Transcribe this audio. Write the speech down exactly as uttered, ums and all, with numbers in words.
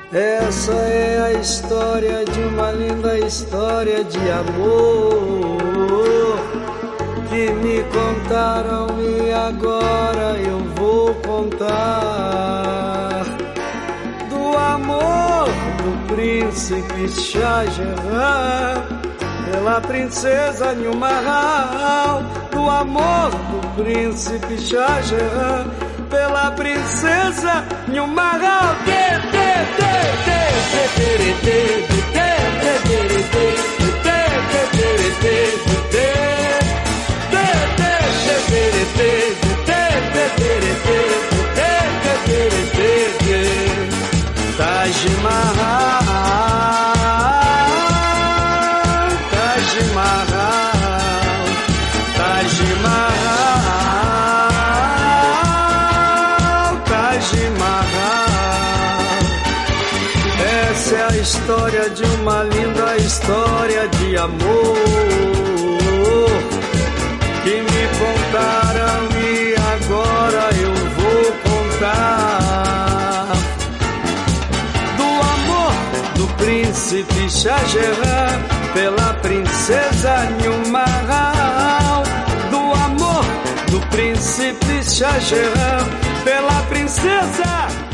Essa é a história de uma linda história de amor que me contaram e agora eu vou contar. Do amor do príncipe Shah Jahan pela princesa Nilmahal. Do amor do príncipe Shah Jahan pela princesa Nilmahal. Taj Mahal, Taj Mahal, Taj Mahal, Taj Mahal. Essa é a história de uma linda história de amor que me contaram e agora eu vou contar. Do amor do príncipe Shah Jahan pela princesa Nilmahal. Do amor do príncipe Shah Jahan pela princesa